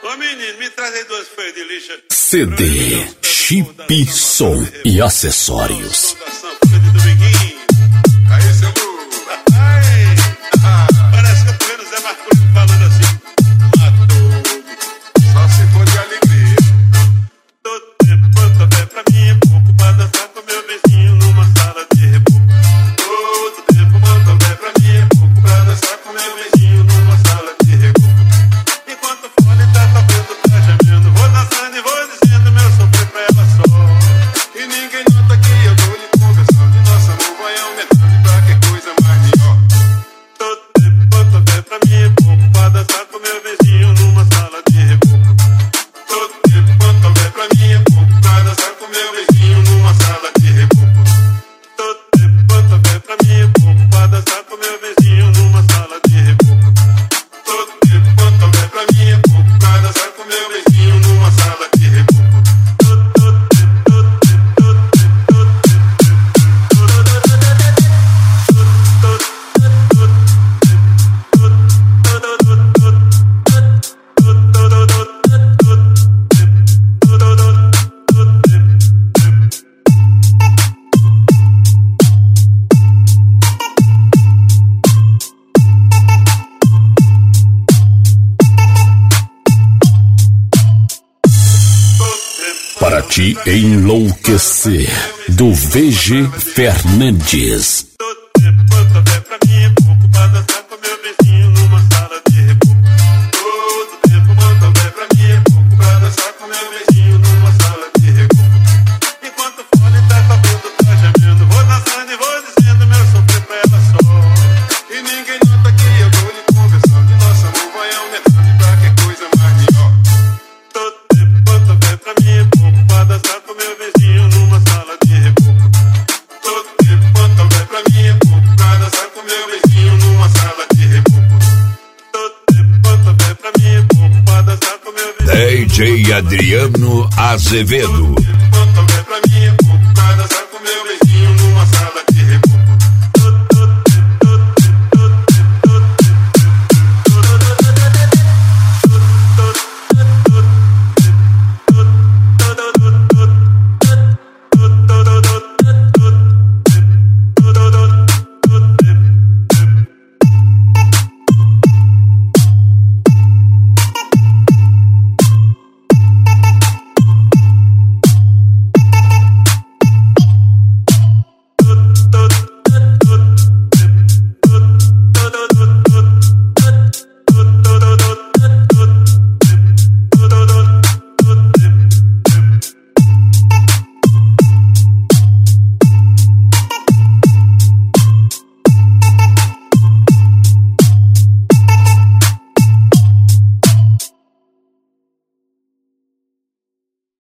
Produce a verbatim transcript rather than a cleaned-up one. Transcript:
Ô menino, me traz aí duas folhas de lixa. C D, chip, som e acessórios. Aí, seu burro. Ai, ah, parece que eu tô vendo o Zé Marculino falando assim. Matou, só se for de alegria. Todo tempo quanto houver pra mim é pouco pra dançar com meu vizinho numa sala de reboco. Todo tempo quanto houver pra mim é pouco pra dançar com meu vizinho numa sala de reboco. Enquanto o fone tá tocando, tá gemendo, vou dançando e vou dizendo meu sofrer pra ela só. E ninguém nota que eu tô lhe conversando e nosso amor vai aumentando e pra que coisa mais melhor. Todo tempo quanto houver pra mim é pouco pra dançar com meu vizinho numa sala de reboco. Todo tempo quanto houver pra mim é pouco pra dançar com meu vizinho numa sala de reboco. Todo tempo quanto houver pra mim é pouco pra dançar com meu vizinho numa sala de reboco. Todo tempo quanto houver pra mim é pouco pra dançar com meu vizinho numa sala de reboco. Para te enlouquecer, do V G Fernandes. Todo tempo quanto houver pra mim é pouco pra dançar com meu vizinho numa sala de reboco. Todo tempo quanto houver pra mim é pouco pra dançar com meu vizinho numa sala de reboco. Enquanto o fone tá tocando, tá gemendo, vou dançando e vou dizendo meu sofrer pra ela só. E ninguém nota que eu tô lhe conversando e nosso amor vai aumentando e pra que coisa mais melhor. Todo tempo quanto houver pra mim é pouco pra dançar com meu vizinho numa sala de reboco. Todo tempo quanto houver pra mim é pouco pra dançar com meu vizinho numa sala de reboco. Todo tempo quanto houver pra mim é pouco pra dançar com meu vizinho. D J Adriano Azevedo. Todo tempo quanto houver pra mim é pouco pra dançar com meu vizinho.